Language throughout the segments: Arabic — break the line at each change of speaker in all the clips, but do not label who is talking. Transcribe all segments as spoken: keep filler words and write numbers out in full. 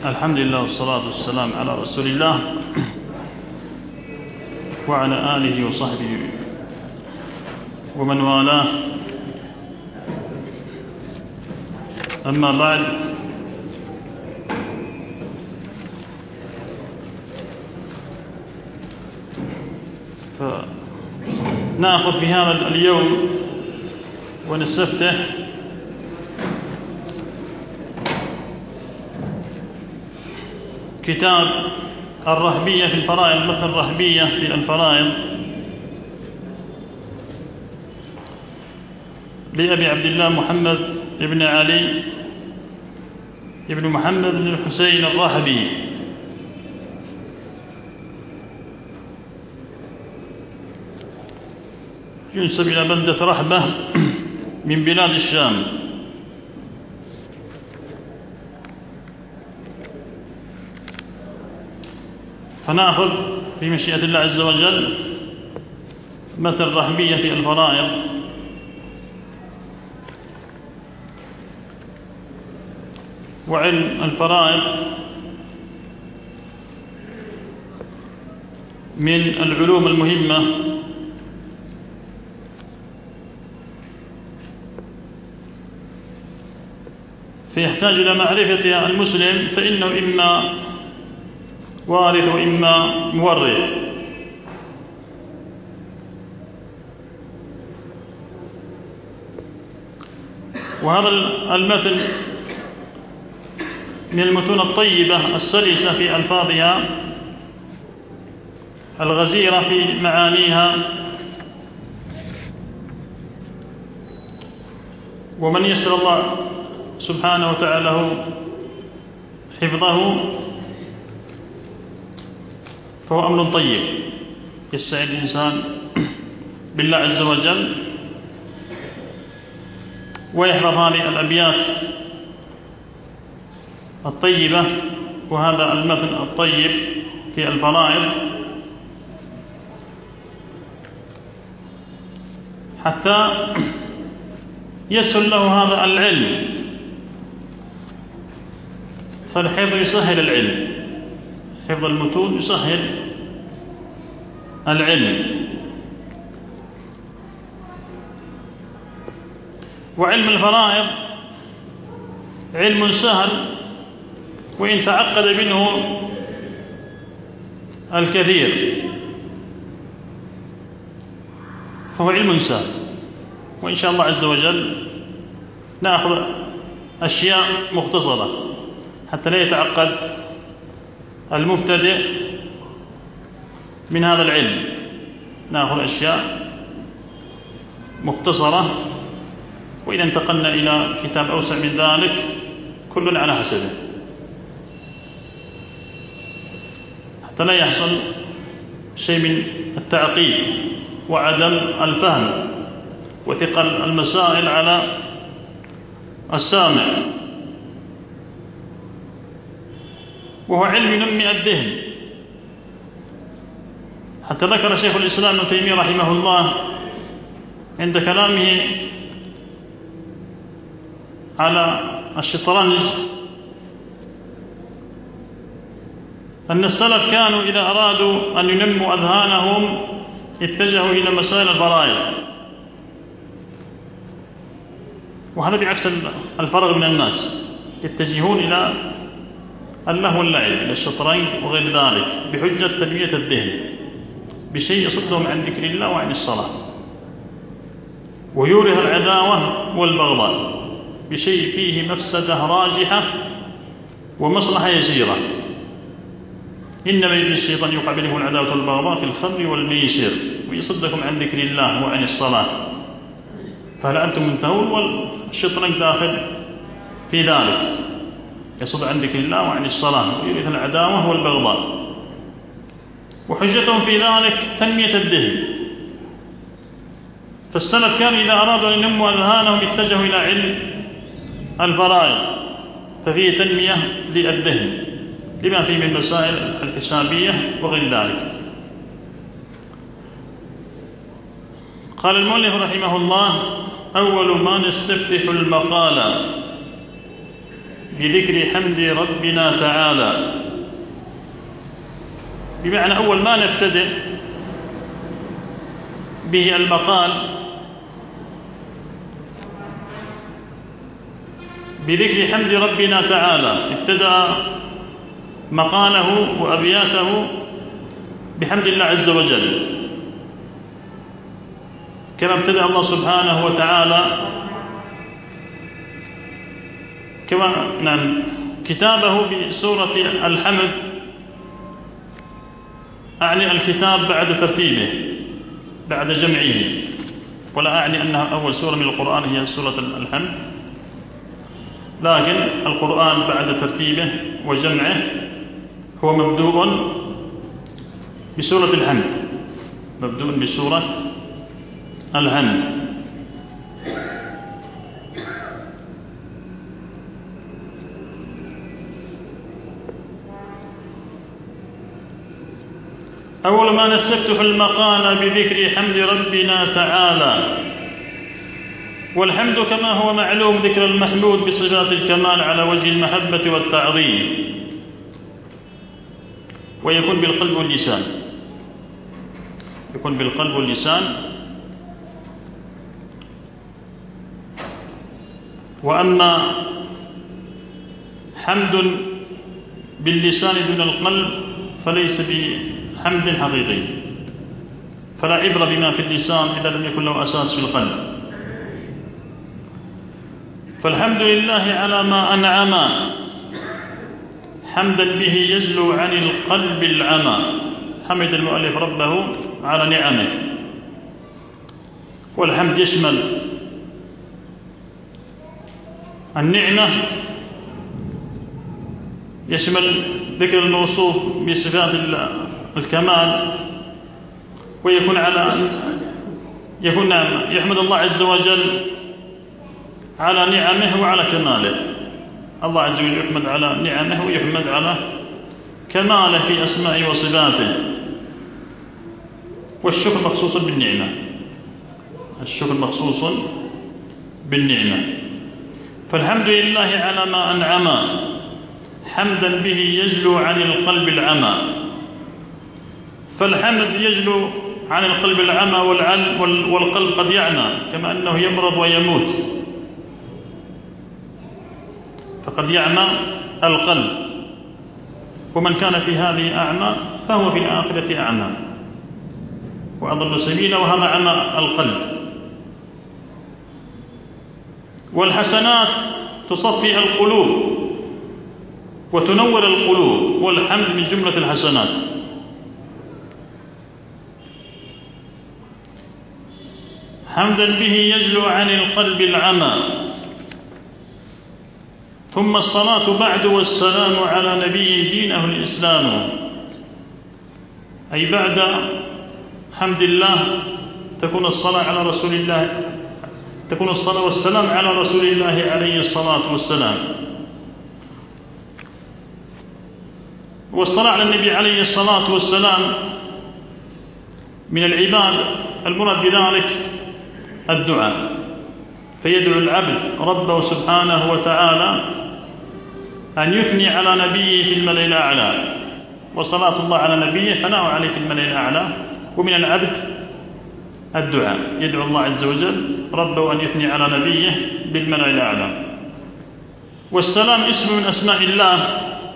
الحمد لله والصلاة والسلام على رسول الله وعلى آله وصحبه ومن والاه. أما بعد، فنأخذ في هذا اليوم ونستفتح كتاب الرهبية في الفرائض، مثل الرهبية في الفرائض لأبي عبد الله محمد بن علي بن محمد بن الحسين الرهبي، ينسب إلى بلدة رهبة من بلاد الشام. فنأخذ في مشيئة الله عز وجل مثل الرهبية في الفرائض. وعلم الفرائض من العلوم المهمة فيحتاج إلى معرفتها المسلم، فإنه إما وارث وإما مورث. وهذا المتن من المتون الطيبة السلسة في ألفاظها، الغزيرة في معانيها. ومن يسر الله سبحانه وتعالى حفظه فهو أمر طيب، يستعين الإنسان بالله عز وجل ويحفظ هذه الأبيات الطيبة وهذا المثل الطيب في الفرائض، حتى يسهل له هذا العلم. فالحفظ يسهل العلم، حفظ المتون يسهل العلم. وعلم الفرائض علم سهل، وإن تعقد منه الكثير فهو علم سهل. وإن شاء الله عز وجل نأخذ أشياء مختصرة حتى لا يتعقد المبتدئ من هذا العلم. نأخذ أشياء مختصرة، وإذا انتقلنا إلى كتاب أوسع من ذلك كل على حسبه، حتى لا يحصل شيء من التعقيد وعدم الفهم وثقل المسائل على السامع. وهو علم ينمي الذهن، حتى ذكر شيخ الإسلام ابن تيمية رحمه الله عند كلامه على الشطرنج أن السلف كانوا إذا أرادوا أن ينموا أذهانهم اتجهوا إلى مسائل الفرائض، وهذا بعكس الفرق من الناس، يتجهون إلى اللهو واللعب، إلى الشطرنج وغير ذلك، بحجة تنمية الذهن بشيء يصدهم عن ذكر الله وعن الصلاة، ويورث العداوة والبغضاء بشيء فيه مفسدة راجحة ومصلحة يسيرة. إنما يريد الشيطان يوقع بينكم العداوة والبغضاء في الخمر والميسر ويصدكم عن ذكر الله وعن الصلاة، فهل أنتم منتهون؟ والشطرنج داخل في ذلك، يصد عن ذكر الله وعن الصلاة ويورث العداوة والبغضاء. وحجتهم في ذلك تنمية الذهن. فالسلف كانوا إذا أرادوا أن ينموا أذهانهم اتجهوا إلى علم الفرائض، ففيه تنمية للذهن لما فيه من مسائل الحسابية وغير ذلك. قال المؤلف رحمه الله: أول ما نستفتح المقالة بذكر حمد ربنا تعالى، بمعنى أول ما نبتدئ به المقال بذكر حمد ربنا تعالى، ابتدأ مقاله وأبياته بحمد الله عز وجل، كما ابتدأ الله سبحانه وتعالى كما نعم كتابه بسورة الحمد، أعني الكتاب بعد ترتيبه بعد جمعه، ولا أعني أنها أول سورة من القرآن هي سورة الحمد، لكن القرآن بعد ترتيبه وجمعه هو مبدوء بسورة الحمد، مبدوء بسورة الحمد. أول ما نستفتح المقال بذكر حمد ربنا تعالى، والحمد كما هو معلوم ذكر المحمود بصفات الكمال على وجه المحبة والتعظيم، ويكون بالقلب واللسان، يكون بالقلب واللسان. وأما حمد باللسان دون القلب فليس بحمد حقيقي، فلا عبرة بما في اللسان إذا لم يكن له أساس في القلب. فالحمد لله على ما أنعم حمدا به يزلو عن القلب العمى، حمد المؤلف ربه على نعمه. والحمد يشمل النعمة، يشمل ذكر الموصوف بصفات الكمال، ويكون على يكون نعم يحمد الله عز وجل على نعمه وعلى كماله. الله عز وجل يحمد على نعمه ويحمد على كماله في أسمائه وصفاته. والشكر مخصوص بالنعمة، الشكر مخصوص بالنعمة. فالحمد لله على ما أنعم حمدا به يجلو عن القلب العمى. فالحمد يجلو عن القلب العمى، والقلب قد يعمى كما أنه يمرض ويموت، فقد يعمى القلب، ومن كان في هذه أعمى فهو في الآخرة أعمى وأضل سبيلا، وهذا عمى القلب. والحسنات تصفي القلوب وتنور القلوب، والحمد من جملة الحسنات. حمدا به يجلو عن القلب العمى. ثم الصلاة بعد والسلام على نبي دينه الإسلام، أي بعد حمد الله تكون الصلاة على رسول الله، تكون الصلاة والسلام على رسول الله عليه الصلاة والسلام. والصلاة على النبي عليه الصلاة والسلام من العباد المراد بذلك الدعاء، فيدعو العبد ربه سبحانه وتعالى أن يثني على نبيه في الملأ الأعلى، وصلاة الله على نبيه ثناء عليه في الملأ الأعلى. ومن العبد الدعاء، يدعو الله عز وجل ربه أن يثني على نبيه بالملأ الأعلى. والسلام اسم من أسماء الله،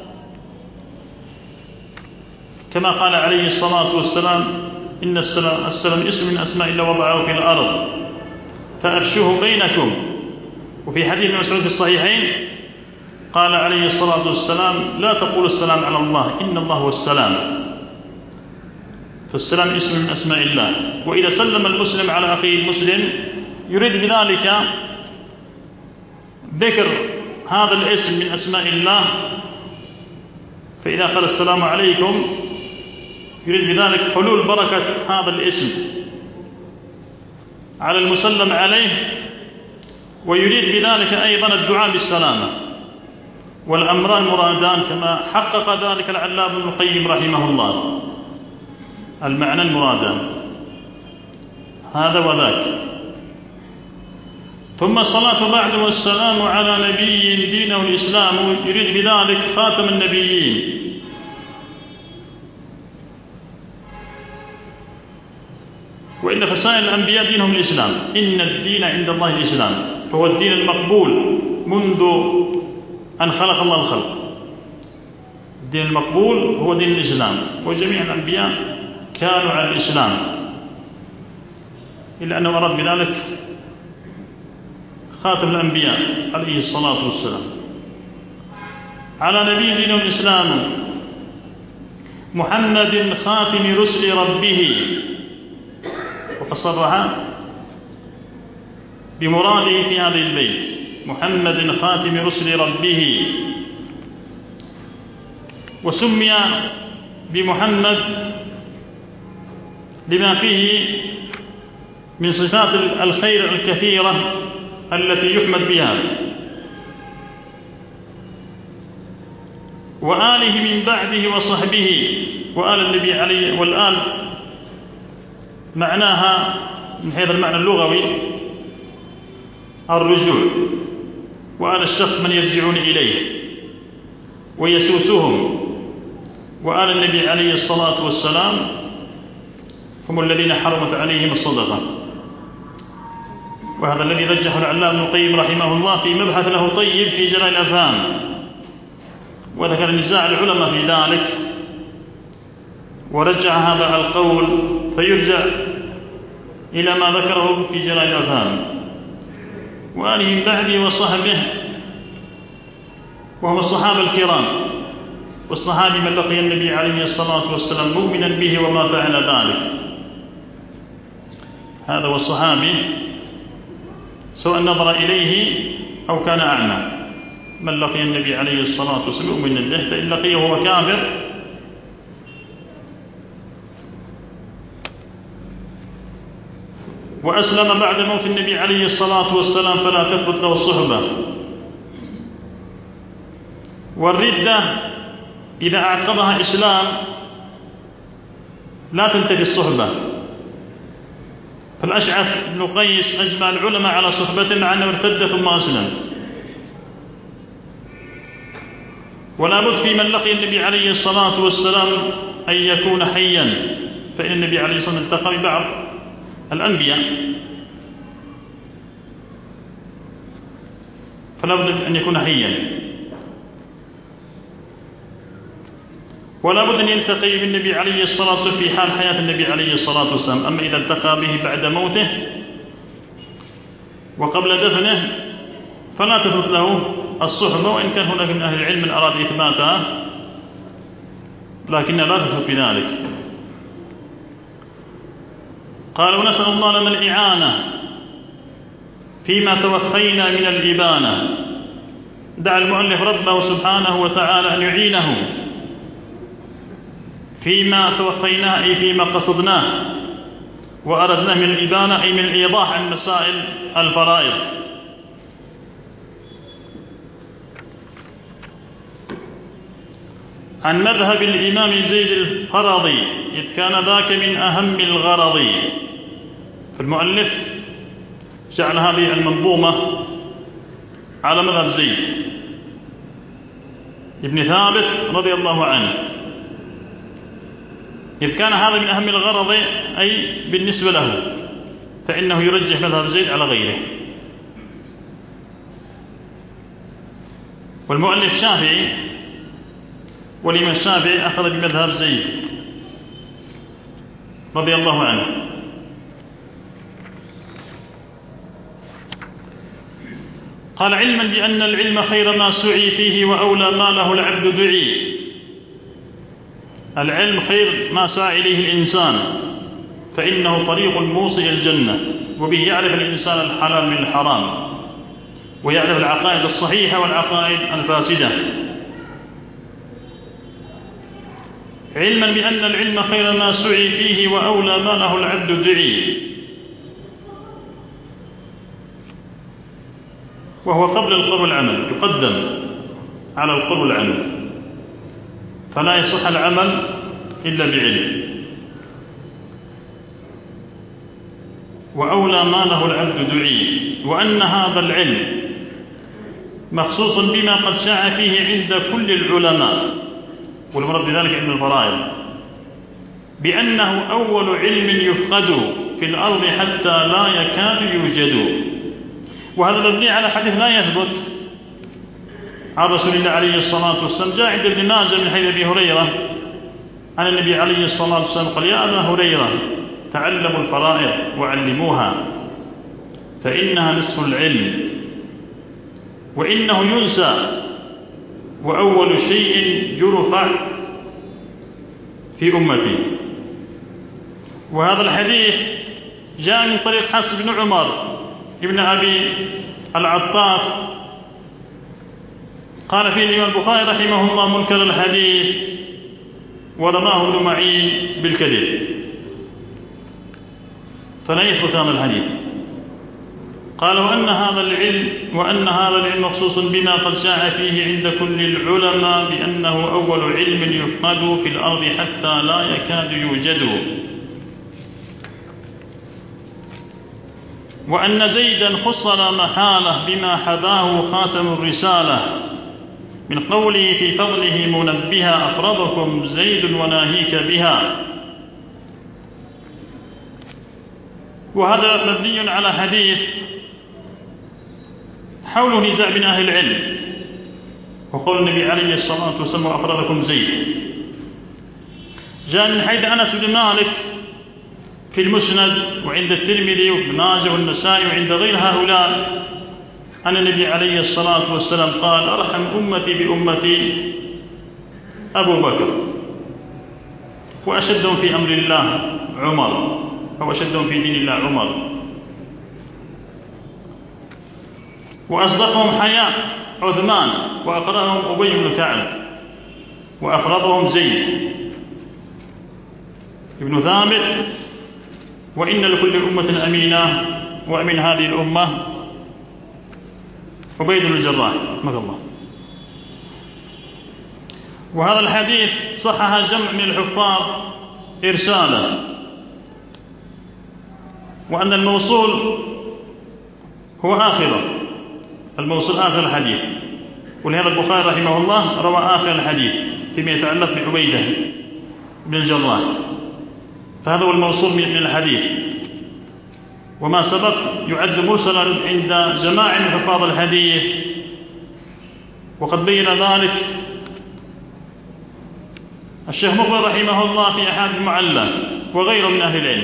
كما قال عليه الصلاة والسلام إن السلام, السلام اسم من أسماء الله وضعه في الأرض فأفشوه بينكم. وفي حديث مسعود في الصحيحين قال عليه الصلاة والسلام لا تقولوا السلام على الله إن الله هو السلام. فالسلام اسم من أسماء الله. وإذا سلم المسلم على أخيه المسلم يريد بذلك ذكر هذا الاسم من أسماء الله، فإذا قال السلام عليكم يريد بذلك حلول بركة هذا الاسم على المسلم عليه، ويريد بذلك أيضا الدعاء بالسلامة. والأمران مرادان كما حقق ذلك العلامة ابن القيم رحمه الله، المعنى المرادان هذا وذاك. ثم الصلاة بعد والسلام على نبي دينه الإسلام، يريد بذلك خاتم النبيين. وإن فسائر الأنبياء دينهم الإسلام، إن الدين عند الله الإسلام، فهو الدين المقبول منذ أن خلق الله الخلق. الدين المقبول هو دين الإسلام، وجميع الأنبياء كانوا على الإسلام، إلا أنه أراد بذلك خاتم الأنبياء عليه الصلاة والسلام. على نبي دين الإسلام محمد خاتم رسل ربه، وفصرها بمراده في هذا البيت: محمد خاتم رسل ربه. وسمي بمحمد لما فيه من صفات الخير الكثيرة التي يحمد بها، وآله من بعده وصحبه. وآل النبي عليه، والآل معناها من حيث المعنى اللغوي الرجوع، وآل الشخص من يرجعون إليه ويسوسهم. وآل النبي عليه الصلاة والسلام هم الذين حرمت عليهم الصدقة. وهذا الذي رجحه العلامة ابن القيم رحمه الله في مبحث له طيب في جلاء الأفهام، وذكر نزاع العلماء في ذلك، ورجع هذا القول فيرجع إلى ما ذكره في جلاء الأفهام. وآله من بعده وصحبه، وهم الصحابة الكرام. والصحابي من لقي النبي عليه الصلاة والسلام مؤمنا به ومات على ذلك، هذا هو الصحابي، سواء نظر إليه أو كان أعمى. من لقي النبي عليه الصلاة والسلام مؤمنا به، فإن لقيه وهو كافر وأسلم بعد موت النبي عليه الصلاة والسلام فلا تثبت له الصحبة. والردة إذا أعقبها إسلام لا تنتفي الصحبة. فالأشعث بن قيس أجمع العلماء على صحبته مع أنه ارتد ثم أسلم. ولا بد في من لقي النبي عليه الصلاة والسلام أن يكون حيا، فإن النبي عليه الصلاة والسلام التقى ببعض الأنبياء، فلا بد أن يكون حيا. ولا بد أن يلتقي بالنبي عليه الصلاة والسلام في حال حياة النبي عليه الصلاة والسلام. أما إذا التقى به بعد موته وقبل دفنه فلا تثبت له الصحبة، وإن كان هناك من أهل العلم من أراد إثباتها لكنها لا تثبت بذلك. قال: ونسأل الله لنا الإعانة فيما توفينا من الإبانة. دعا المؤلف ربه سبحانه وتعالى أن يعينه فيما توفيناه، أي فيما قصدناه وأردناه من الإبانة، أي من الإيضاح عن مسائل الفرائض. عن مذهب الإمام زيد الفرضي، إذ كان ذاك من أهم الغرض. فالمؤلف جعل هذه المنظومة على مذهب زيد ابن ثابت رضي الله عنه، إذ كان هذا من أهم الغرض، أي بالنسبة له، فإنه يرجح مذهب زيد على غيره. والمؤلف شافعي، والإمام الشافعي أخذ بمذهب زيد رضي الله عنه. قال: علما بأن العلم خير ما سعي فيه وأولى ما له العبد دعي. العلم خير ما سعى إليه الإنسان، فإنه طريق موصل الجنة، وبه يعرف الإنسان الحلال من الحرام، ويعرف العقائد الصحيحة والعقائد الفاسدة. علما بأن العلم خير ما سعي فيه وأولى ما له العبد دعي، وهو قبل القول والعمل، يقدم على القول والعمل، فلا يصح العمل إلا بعلم. وأولى ما له العبد دعي، وأن هذا العلم مخصوص بما قد شاع فيه عند كل العلماء، والمراد بذلك علم الفرائض، بأنه أول علم يفقد في الأرض حتى لا يكاد يوجد. وهذا مبني على حديث لا يثبت عن رسول الله عليه الصلاة والسلام، جاء عند ابن ماجه من حديث أبي هريرة عن النبي عليه الصلاة والسلام قال: يا أبا هريرة تعلموا الفرائض وعلموها فإنها نصف العلم وإنه ينسى وأول شيء يرفع في أمتي. وهذا الحديث جاء من طريق حفص بن عمر ابن أبي العطاف، قال فيه الإمام البخاري رحمه الله: منكر الحديث، ورماه ابن معين بالكذب، فلا يثبت هذا الحديث. قال: وأن هذا العلم وأن هذا العلم مخصوص بما قد شاع فيه عند كل العلماء بأنه أول علم يفقد في الأرض حتى لا يكاد يوجد. وأن زيدا خص لا محالة بما حباه خاتم الرسالة من قوله في فضله منبها: أفرضكم زيد وناهيك بها. وهذا مبني على حديث حول نزاع بين أهل العلم، وقول النبي عليه الصلاة والسلام: أفرضكم زيد. جاء من حيث أنس بن مالك في المسند وعند الترمذي وابن ماجه والنسائي وعند غير هؤلاء أن النبي عليه الصلاة والسلام قال: أرحم أمتي بأمتي أبو بكر، وأشدهم في أمر الله عمر، أو أشدهم في دين الله عمر، وأصدقهم حياء عثمان، وأقرأهم أبي بن كعب، وأفرضهم زيد ابن ثابت. وإن لكل أمة أمينة، وأمين هذه الأمة عبيد بن الجراح رحمه الله. وهذا الحديث صحح جمع من الحفاظ إرساله، وأن الموصول هو آخره، الموصول آخر الحديث، ولهذا البخاري رحمه الله روى آخر الحديث فيما يتعلق بعبيدة بن الجراح، فهذا هو الموصول من الحديث. وما سبق يعد مرسلا عند جماعة من حفاظ الحديث، وقد بين ذلك الشيخ مقبل رحمه الله في أحاديث المعلى وغيره من أهل العلم.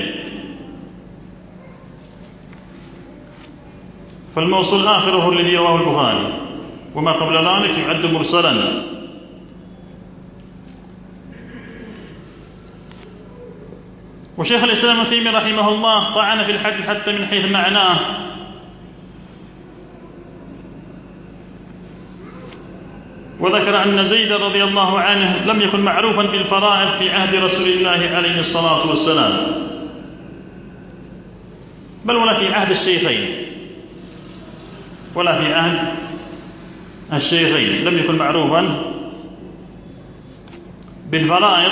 فالموصول آخره الذي رواه البخاري، وما قبل ذلك يعد مرسلا. وشيخ الإسلام ابن تيمية رحمه الله طعن في الحديث حتى من حيث معناه، وذكر أن زيد رضي الله عنه لم يكن معروفا بالفرائض في عهد رسول الله عليه الصلاة والسلام، بل ولا في عهد الشيخين، ولا في عهد الشيخين لم يكن معروفا بالفرائض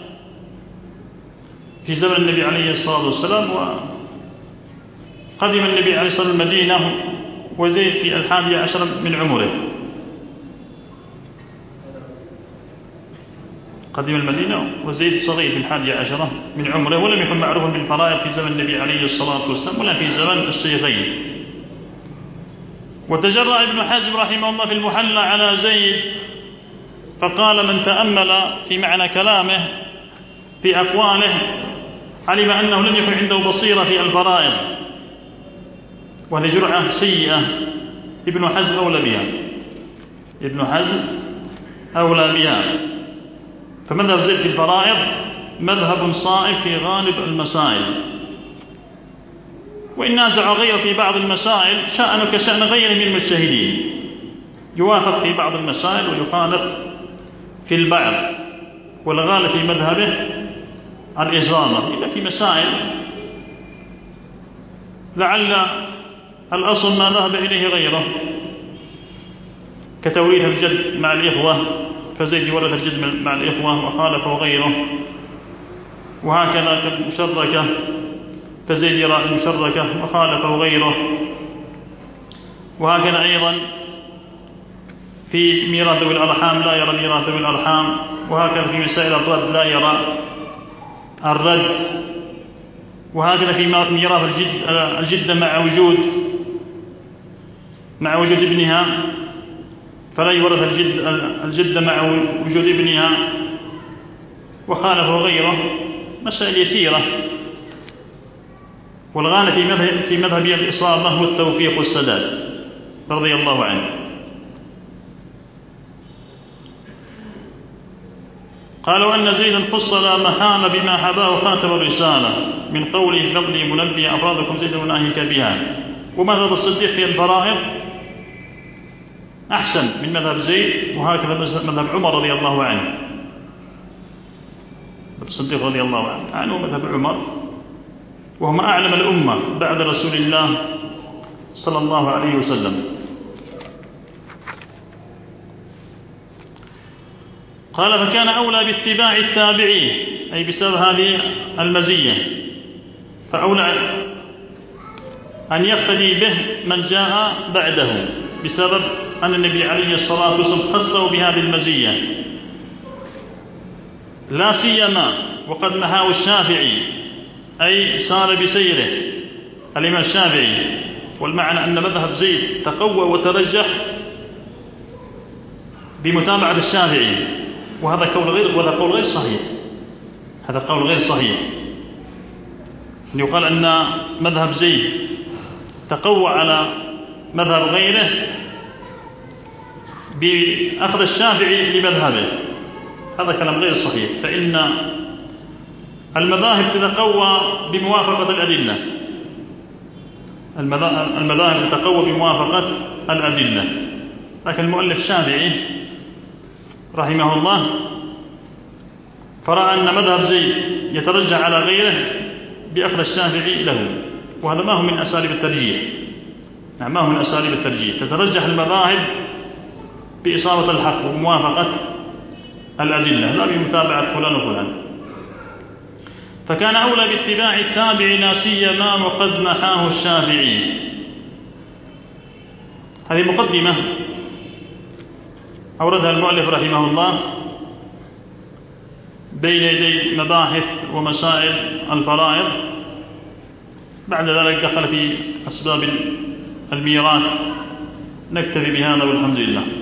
في زمن النبي عليه الصلاة والسلام. وقدم النبي عليه الصلاة والسلام المدينة وزيد في الحادي عشر من عمره، قدم المدينة وزيد صغير في الحادي عشر من عمره، ولم يكن معروفا بالفرائض في زمن النبي عليه الصلاة والسلام ولا في زمن الشيخين. وتجرأ ابن حزم رحمه الله في المحلى على زيد فقال: من تأمل في معنى كلامه في أقواله علم أنه لم يكن عنده بصيرة في الفرائض، وهذه جرعة سيئة ابن حزم أولى بها، ابن حزم أولى بها. فمذهب زيد في الفرائض مذهب صائب في غالب المسائل، وإن نازع غيره في بعض المسائل شأنه كشأن غيره من المجتهدين، يوافق في بعض المسائل ويخالف في البعض، والغالب في مذهبه الإصابة إلا في مسائل لعل الأصل ما ذهب إليه غيره، كتوريث الجد مع الإخوة، فزيد ورث الجد مع الإخوة وخالفه غيره، وهكذا كالمشركة، فزيد يرى المشركة وخالفه غيره، وهكذا أيضا في ميراث ذوي الأرحام لا يرى ميراث ذوي الأرحام، وهكذا في مسائل الرد لا يرى الرد، وهكذا في ميراث الجد الجدة مع وجود مع وجود ابنها فلا يورث الجد الجدة مع وجود ابنها، وخالفه غيره مسائل يسيرة. والغالب في مذهب في مذهب الإصابة والتوفيق والسداد رضي الله عنه. قالوا أن زيدا خص لا محال بما حباه خاتم الرسالة من قوله فقدي منبي أفرادكم زيد وناهيك بها. ومذهب الصديق في الفرائض أحسن من مذهب زيد، وهكذا مذهب عمر رضي الله عنه. الصديق رضي الله عنه عنه مذهب عمر، وهم أعلم الأمة بعد رسول الله صلى الله عليه وسلم. قال فكان أولى باتباع التابعين، أي بسبب هذه المزية، فأولى أن يقتدي به من جاء بعده بسبب أن النبي عليه الصلاة والسلام خصه بهذه المزية، لا سيما وقد نهاه الشافعي، أي سار بسيره الإمام الشافعي. والمعنى أن مذهب زيد تقوى وترجح بمتابعة الشافعي، وهذا قول غير وهذا قول غير صحيح. هذا قول غير صحيح أن يقال أن مذهب زيد تقوى على مذهب غيره بأخذ الشافعي لمذهبه، هذا كلام غير صحيح. فإن المذاهب تتقوى بموافقة الأدلة، المذاهب تتقوى بموافقة الأدلة. لكن المؤلف الشافعي رحمه الله فرأى أن مذهب زيد يترجح على غيره بأخذ الشافعي له، وهذا ما هو من أساليب الترجيح. نعم ما هو من أساليب الترجيح، تترجح المذاهب بإصابة الحق وموافقة الأدلة لا بمتابعة فلان وفلان. فكان أولى باتباع التابع لا سيما وقد نحاه الشافعي. هذه مقدمة أوردها المؤلف رحمه الله بين يدي مباحث ومسائل الفرائض. بعد ذلك دخل في أسباب الميراث. نكتفي بهذا والحمد لله.